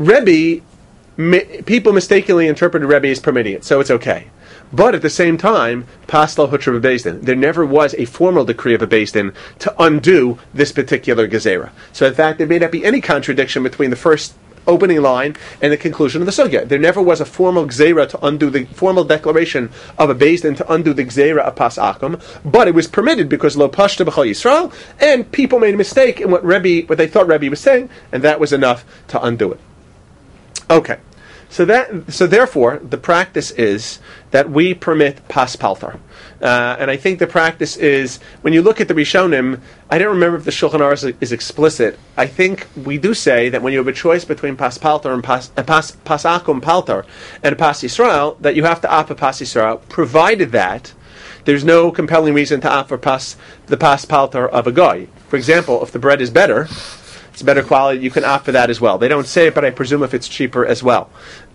people mistakenly interpreted Rebbe as permitting it, so it's okay. But at the same time, paslo hutra bebezdin. There never was a formal decree of a Beis Din to undo this particular gezerah. So in fact, there may not be any contradiction between the first opening line and the conclusion of the sugya. There never was a formal gezerah to undo the formal declaration of a Beis Din to undo the gezerah of pas akum, but it was permitted because lo pashta b'chol Yisrael, and people made a mistake in what they thought Rebbe was saying, and that was enough to undo it. Okay. So therefore, the practice is that we permit pas palter. And I think the practice is, when you look at the Rishonim, I don't remember if the Shulchan Aruch is explicit. I think we do say that when you have a choice between pas palter and pas akum palter and pas Yisrael, that you have to opt for pas Yisrael, provided that there's no compelling reason to opt for the pas palter of a goy. For example, if the bread is better, it's better quality, you can opt for that as well. They don't say it, but I presume if it's cheaper as well.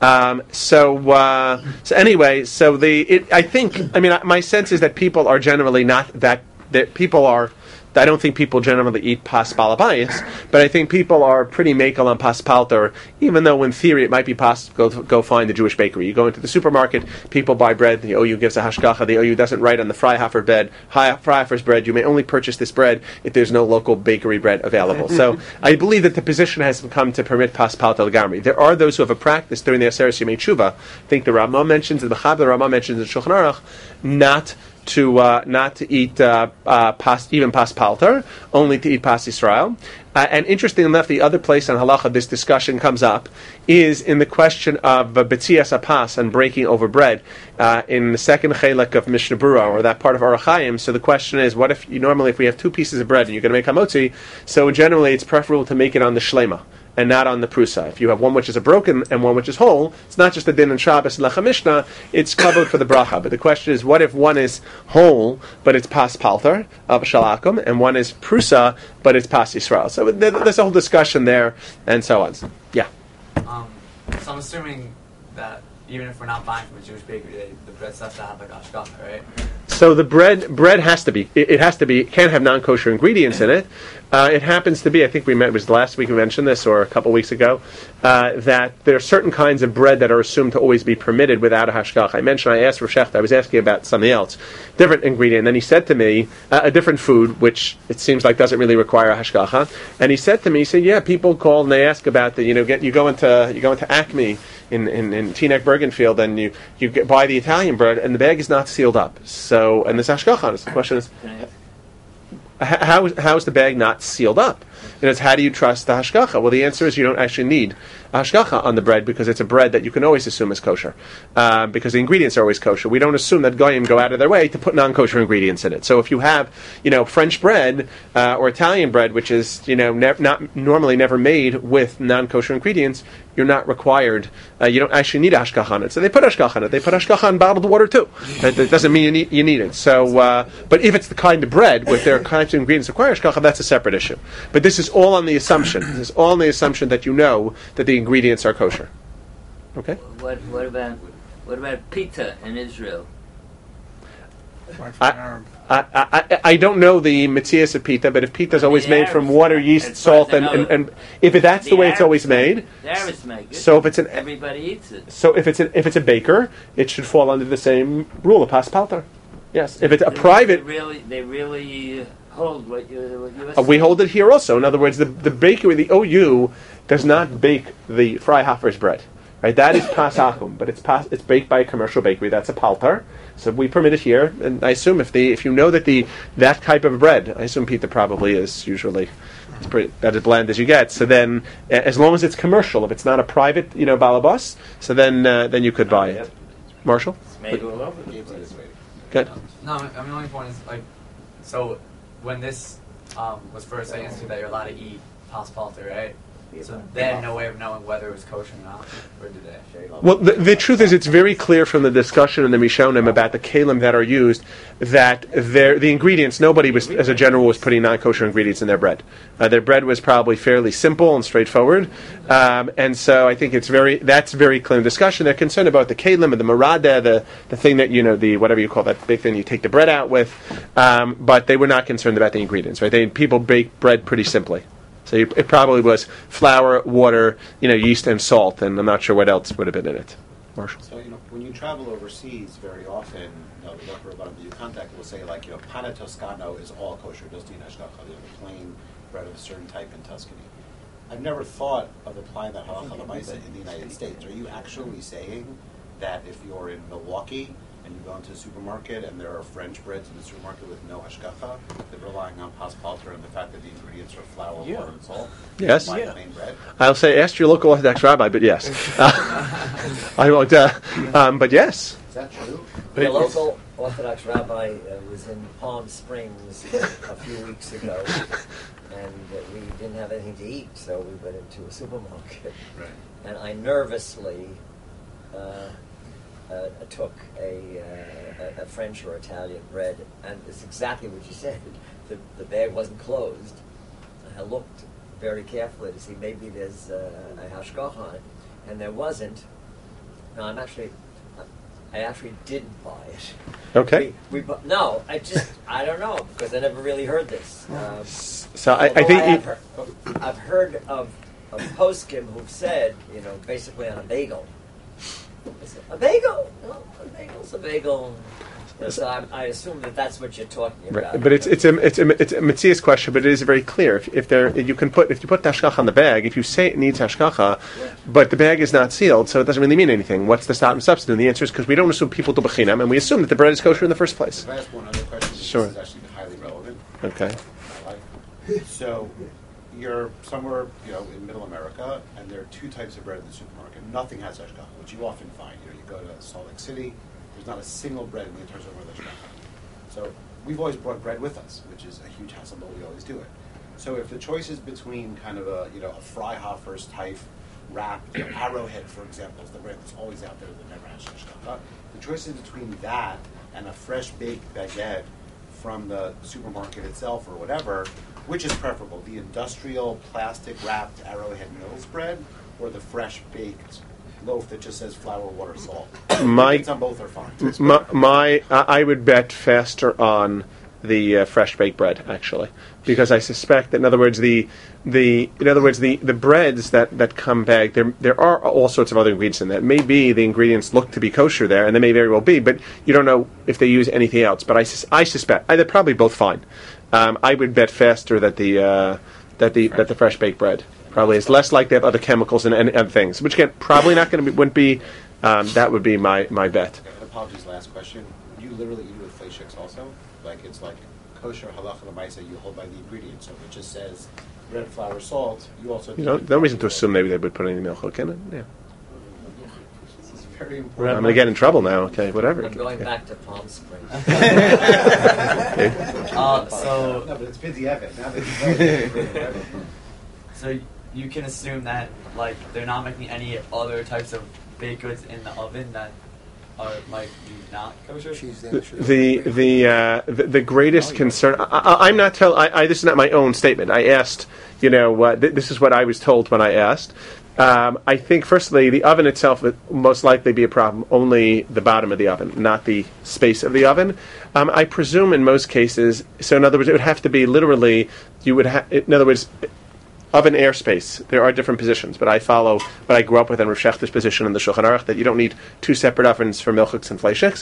So anyway, my sense is that people are generally not that people are I don't think people generally eat pas balabayis, but I think people are pretty makel on pas palter, even though in theory it might be possible to go find the Jewish bakery. You go into the supermarket, people buy bread, the OU gives a hashgacha, the OU doesn't write on the Freihofer bread, you may only purchase this bread if there's no local bakery bread available. So I believe that the position has come to permit pas palter legamri. There are those who have a practice during the Aseret Yemei Tshuva. I think the Rama mentions, the Rama mentions in Shulchan Aruch, not to eat even pas palter, only to eat pas Yisrael. And interestingly enough, the other place on halacha this discussion comes up is in the question of betzias apas and breaking over bread in the second chelek of Mishnah Berurah, or that part of Orach Chaim. So the question is, what if if we have two pieces of bread and you're going to make hamotzi? So generally, it's preferable to make it on the shlema and not on the prusa. If you have one which is a broken and one which is whole, it's not just a din and Shabbos and Lecha Mishnah, it's covered for the bracha. But the question is, what if one is whole, but it's pas palter, of shalakum, and one is prusa, but it's pas Yisrael? So there's a whole discussion there, and so on. Yeah? So I'm assuming that even if we're not buying from a Jewish bakery, the bread stuff has to have like hashgacha, right? So the bread has to be, it has to be, it can't have non-kosher ingredients in it. It happens to be, I think it was last week we mentioned this, or a couple weeks ago, that there are certain kinds of bread that are assumed to always be permitted without a hashgacha. I asked Rav Shechter, I was asking about something else, different ingredient, and then he said to me, a different food, which it seems like doesn't really require a hashgacha, and he said to me, yeah, people call and they ask about the, you go into Acme in Teaneck Bergenfield, and you buy the Italian bread, and the bag is not sealed up. So, and there's hashgacha on it. So the question is, how is the bag not sealed up? And it's, how do you trust the hashgacha? Well, the answer is you don't actually need a hashgacha on the bread, because it's a bread that you can always assume is kosher, because the ingredients are always kosher. We don't assume that goyim go out of their way to put non-kosher ingredients in it. So if you have, French bread or Italian bread, which is not normally never made with non-kosher ingredients, you're not required. You don't actually need a hashgacha on it. So they put hashgacha on it. They put hashgacha on bottled water too. That doesn't mean you need it. So, but if it's the kind of bread with their kinds of ingredients require hashgacha, that's a separate issue. But this is all on the assumption. This is all on the assumption that you know that the ingredients are kosher. Okay. What about pita in Israel? I don't know the metzias of pita, but if pita is always made from water, yeast, salt, and if that's the way it's always made, the Arabs make it. So if it's everybody eats it. So if it's a baker, it should fall under the same rule of pas palter. Yes. If it's a private, they really hold what you. We hold it here also. In other words, the bakery, the OU, does not bake the Freihofer's bread. Right, that is pas achum, but it's baked by a commercial bakery. That's a paltar. So we permit it here, and I assume if you know that that type of bread, I assume pita probably is usually as bland as you get. So then, as long as it's commercial, if it's not a private, balabas, so then you could buy it. Marshall? It's made all over. Good. No, the only point is so when this was first answered that you're allowed to eat pas palter, right? So they had no way of knowing whether it was kosher or not, or did they? Well, the truth is, it's very clear from the discussion in the Rishonim about the kalim that are used that the ingredients, nobody was, as a general, was putting non-kosher ingredients in their bread. Their bread was probably fairly simple and straightforward, and so I think that's very clear in discussion. They're concerned about the kalim and the marada, the thing that the whatever you call that big thing you take the bread out with, but they were not concerned about the ingredients. Right? People bake bread pretty simply. So it probably was flour, water, yeast, and salt, and I'm not sure what else would have been in it. Marshall? So, when you travel overseas, very often, the Dr. Rabban that you contact will say, pana toscano is all kosher, just eat hashgacha. They have a plain bread of a certain type in Tuscany. I've never thought of applying that halacha l'maisa in the United States. Are you actually saying that if you're in Milwaukee and you go into a supermarket and there are French breads in the supermarket with no hashgacha, they're relying on pas palter and the fact that the ingredients are flour, water, and salt? Yes. Buy plain bread? I'll say, ask your local Orthodox rabbi, but yes. I won't, but yes. Is that true? The local Orthodox rabbi was in Palm Springs a few weeks ago, and we didn't have anything to eat, so we went into a supermarket. Right. And I nervously took a French or Italian bread, and it's exactly what you said. The bag wasn't closed. I looked very carefully to see maybe there's a hashgacha on it, and there wasn't. Now I actually didn't buy it. Okay. No, I don't know, because I never really heard this. So I think I've heard of poskim who've said, basically on a bagel. A bagel? No, a bagel's a bagel. So I assume that's what you're talking about. Right. But it's a Metzias question, but it is very clear. If you put hashgacha on the bag, if you say it needs hashgacha, but the bag is not sealed, so it doesn't really mean anything. What's the stop and substitute? And the answer is because we don't assume people do b'chinam, and we assume that the bread is kosher in the first place. If I ask one other question, Sure. this is actually highly relevant. Okay. In my life. So you're somewhere, in Middle America, and there are two types of bread in the supermarket. Nothing has hashgacha, which you often find. You go to Salt Lake City. There's not a single bread in the entire store with hashgacha. So we've always brought bread with us, which is a huge hassle, but we always do it. So if the choice is between kind of a Freihofers type wrap, Arrowhead, for example, is the bread that's always out there that never has hashgacha. The choice is between that and a fresh baked baguette from the supermarket itself or whatever. Which is preferable, the industrial plastic wrapped Arrowhead Mills bread, or the fresh baked loaf that just says flour, water, salt? It's on both are fine. I would bet faster on the fresh baked bread, actually, because I suspect that, in other words, the breads that come back, there are all sorts of other ingredients in that. Maybe the ingredients look to be kosher there, and they may very well be, but you don't know if they use anything else. But I suspect they're probably both fine. I would bet faster that the fresh baked bread probably is less likely to have other chemicals and other things, which again probably not going to be. Wouldn't be. That would be my bet. Apologies. Last question. You literally eat it with fleischiks also, it's like kosher halacha l'maisa. You hold by the ingredients. So if it just says bread, flour, salt, you also. No reason to assume maybe they would put any milk in it. Yeah. This is very important. I'm going to get in trouble now. Okay, whatever. I'm going back to Palm Springs. So No, but it's busy Evan. Now that So you can assume that they're not making any other types of baked goods in the oven that are not kosher. The greatest concern. I'm not telling. This is not my own statement. I asked. This is what I was told when I asked. I think, firstly, the oven itself would most likely be a problem. Only the bottom of the oven, not the space of the oven. I presume in most cases. So, in other words, it would have to be literally. You would have. In other words, oven airspace. There are different positions, but I follow what I grew up with in Rav Shechter's position in the Shulchan Aruch, that you don't need two separate ovens for milchiks and fleischiks,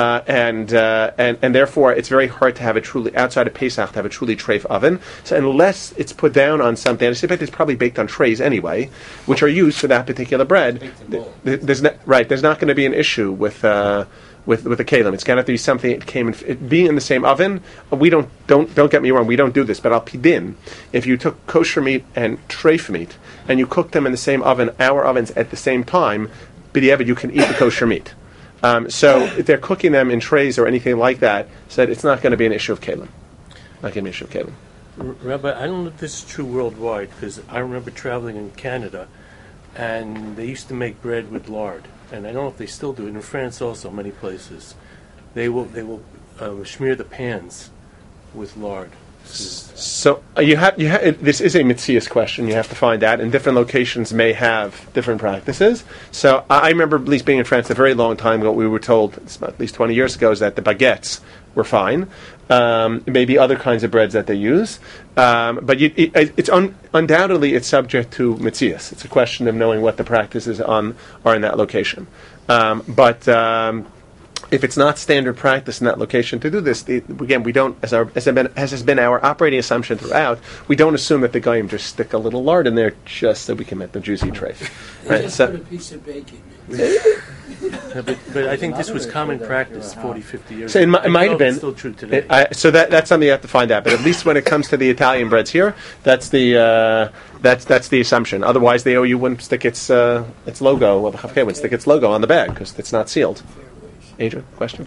and therefore it's very hard to have a truly outside of Pesach to have a truly treif oven. So unless it's put down on something, I suspect it's probably baked on trays anyway, which are used for that particular bread. There's not going to be an issue with the kalim. It's going to have to be something that came in, being in the same oven. We don't get me wrong. We don't do this, but al pidin, if you took kosher meat and treif meat and you cooked them in the same oven, our ovens at the same time, b'diavad you can eat the kosher meat. So if they're cooking them in trays or anything like that, said it's not going to be an issue of kalim. Not going to be an issue of kalim. Rabbi, I don't know if this is true worldwide, because I remember traveling in Canada, and they used to make bread with lard. And I don't know if they still do it. In France also, many places. They will smear the pans with lard. So you have this is a Metzias question. You have to find out, and different locations may have different practices. So I remember at least being in France a very long time ago. We were told, at least 20 years ago, is that the baguettes were fine. Maybe other kinds of breads that they use, but it's undoubtedly it's subject to Metzias. It's a question of knowing what the practices are in that location. But if it's not standard practice in that location to do this, again, we don't, as has been our operating assumption throughout, we don't assume that the goyim just stick a little lard in there just so we can make the juicy treif. Right? Just put a piece of bacon. Yeah, but I think this was common practice 40, 50 years so ago. It might have been. It's still true today. So that's something you have to find out. But at least when it comes to the Italian breads here, that's the assumption. Otherwise, the OU wouldn't stick its logo. Well, the Chavkei wouldn't stick its logo on the bag because it's not sealed. Adrian, question?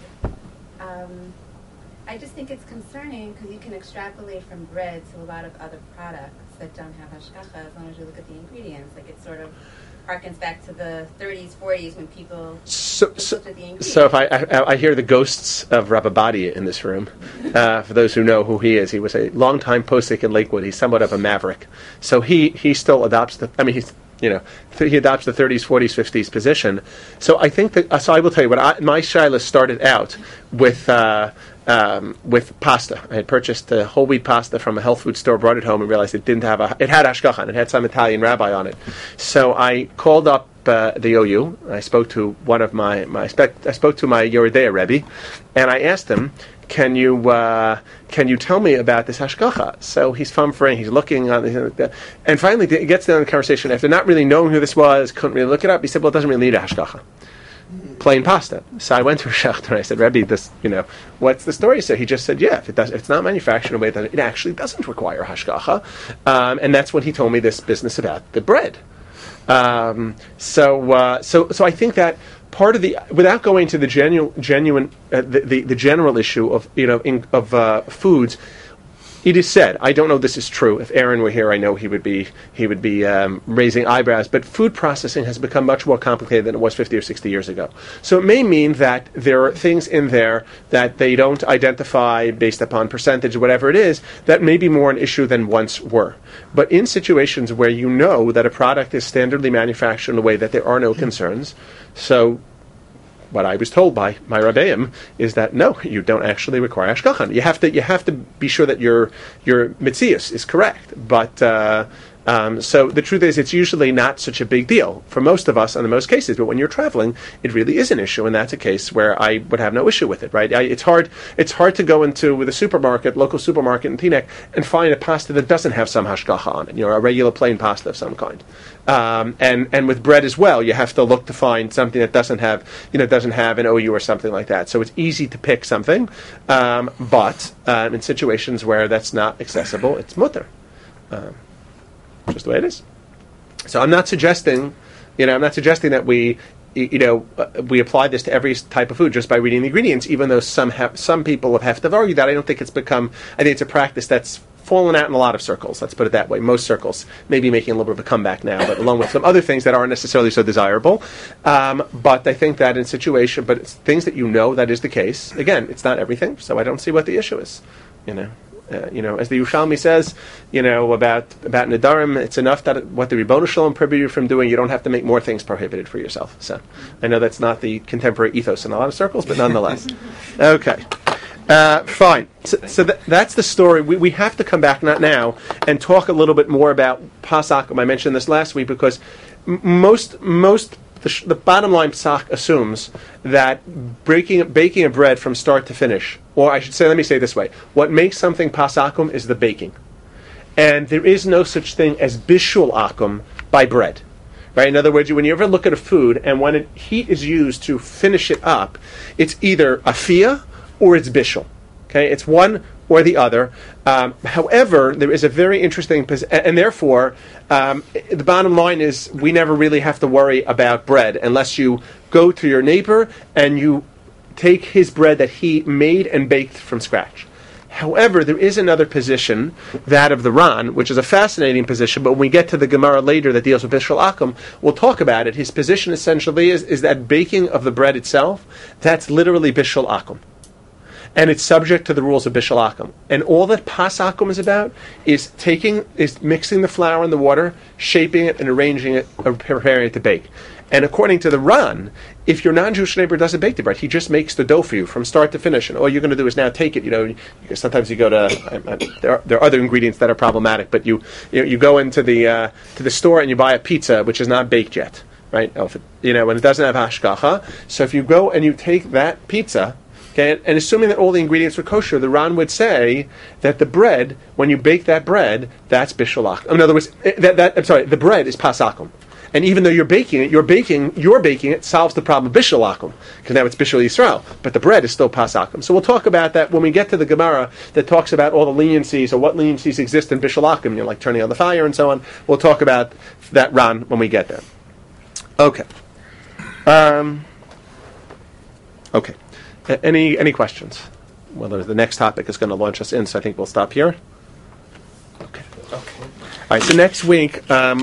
I just think it's concerning because you can extrapolate from bread to a lot of other products that don't have hashgacha as long as you look at the ingredients. Like it sort of harkens back to the 30s, 40s when people looked at the ingredients. So if I hear the ghosts of Rabbi Badia in this room, for those who know who he is, he was a longtime posek in Lakewood. He's somewhat of a maverick. So he still adopts he adopts the 30s, 40s, 50s position. So I think that. So I will tell you what my shilas started out with pasta. I had purchased whole wheat pasta from a health food store, brought it home, and realized it had hashgacha on it. It had some Italian rabbi on it. So I called up the OU. I spoke to one of I spoke to my Yeridea Rebbe, and I asked him, Can you tell me about this hashgacha? So he's fumfering, he's looking on, and finally he gets down the conversation. After not really knowing who this was, couldn't really look it up. He said, "Well, it doesn't really need a hashgacha, plain pasta." So I went to a shechter and I said, "Rebbe, what's the story?" So he just said, "Yeah, if it's not manufactured in a way that it actually doesn't require hashgacha," and that's when he told me this business about the bread. So I think that part of without going to the genuine the general issue of foods, it is said, I don't know if this is true. If Aaron were here, I know he would be raising eyebrows. But food processing has become much more complicated than it was 50 or 60 years ago. So it may mean that there are things in there that they don't identify based upon percentage or whatever it is that may be more an issue than once were. But in situations where you know that a product is standardly manufactured in a way that there are no concerns, so what I was told by my Rabbeim is that no, you don't actually require hashgacha. You have to be sure that your mitzias is correct. But so the truth is, it's usually not such a big deal for most of us in most cases. But when you're traveling, it really is an issue, and that's a case where I would have no issue with it. Right? It's hard to go into with a local supermarket in Teaneck, and find a pasta that doesn't have some hashgacha on it. A regular plain pasta of some kind. And with bread as well, you have to look to find something that doesn't have an OU or something like that. So it's easy to pick something, but in situations where that's not accessible, it's mutter. Just the way it is. So I'm not suggesting that we apply this to every type of food just by reading the ingredients. Even though some people have argued that, I don't think it's become. I think it's a practice that's fallen out in a lot of circles. Let's put it that way. Most circles may be making a little bit of a comeback now, but along with some other things that aren't necessarily so desirable. But I think that in situation, but it's things that that is the case. Again, it's not everything, so I don't see what the issue is. As the Yerushalmi says, about Nedarim, it's enough that what the Ribbono Shalom prohibited you from doing, you don't have to make more things prohibited for yourself. So I know that's not the contemporary ethos in a lot of circles, but nonetheless. Okay. Fine. So that's the story. We have to come back, not now, and talk a little bit more about Pasakum. I mentioned this last week because the bottom line Pesach assumes that baking a bread from start to finish, or I should say, let me say it this way: what makes something Pasakum is the baking, and there is no such thing as bishul akum by bread. Right? In other words, when you ever look at a food and when heat is used to finish it up, it's either afiyah or it's bishul. Okay, it's one or the other. However, there is a very interesting, and therefore, the bottom line is we never really have to worry about bread unless you go to your neighbor and you take his bread that he made and baked from scratch. However, there is another position, that of the Ran, which is a fascinating position, but when we get to the Gemara later that deals with Bishul Akum, we'll talk about it. His position essentially is that baking of the bread itself, that's literally Bishul Akum. And it's subject to the rules of Bishul Akum. And all that Pasakum is about is mixing the flour and the water, shaping it and arranging it, or preparing it to bake. And according to the Ran, if your non-Jewish neighbor doesn't bake the bread, he just makes the dough for you from start to finish. And all you're going to do is now take it. Sometimes you go to there are other ingredients that are problematic, but you go into the store and you buy a pizza which is not baked yet, right? And it doesn't have hashgacha. So if you go and you take that pizza. Okay, and assuming that all the ingredients were kosher, the Ran would say that the bread, when you bake that bread, that's bishul akum. In other words, the bread is pasakum. And even though you're baking it solves the problem of bishul akum, because now it's bishul Yisrael, but the bread is still pasakum. So we'll talk about that when we get to the Gemara that talks about all the leniencies or what leniencies exist in bishul akum, like turning on the fire and so on. We'll talk about that Ran when we get there. Okay. Okay. Any questions? Well, the next topic is going to launch us in, so I think we'll stop here. Okay. All right. So next week.